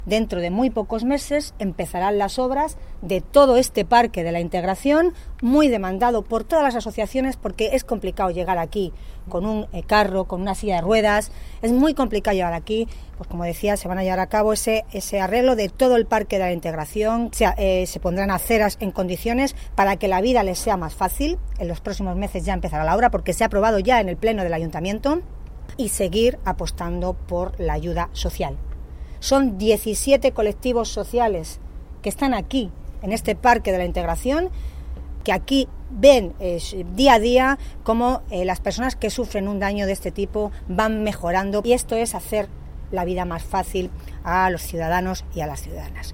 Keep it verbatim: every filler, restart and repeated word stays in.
Dentro de muy pocos meses empezarán las obras de todo este parque de la integración, muy demandado por todas las asociaciones porque es complicado llegar aquí con un carro, con una silla de ruedas, es muy complicado llegar aquí. Pues como decía, se van a llevar a cabo ese, ese arreglo de todo el parque de la integración, se, eh, se pondrán aceras en condiciones para que la vida les sea más fácil. En los próximos meses ya empezará la obra porque se ha aprobado ya en el pleno del ayuntamiento, y seguir apostando por la ayuda social. Son diecisiete colectivos sociales que están aquí, en este parque de la integración, que aquí ven eh, día a día cómo eh, las personas que sufren un daño de este tipo van mejorando, y esto es hacer la vida más fácil a los ciudadanos y a las ciudadanas.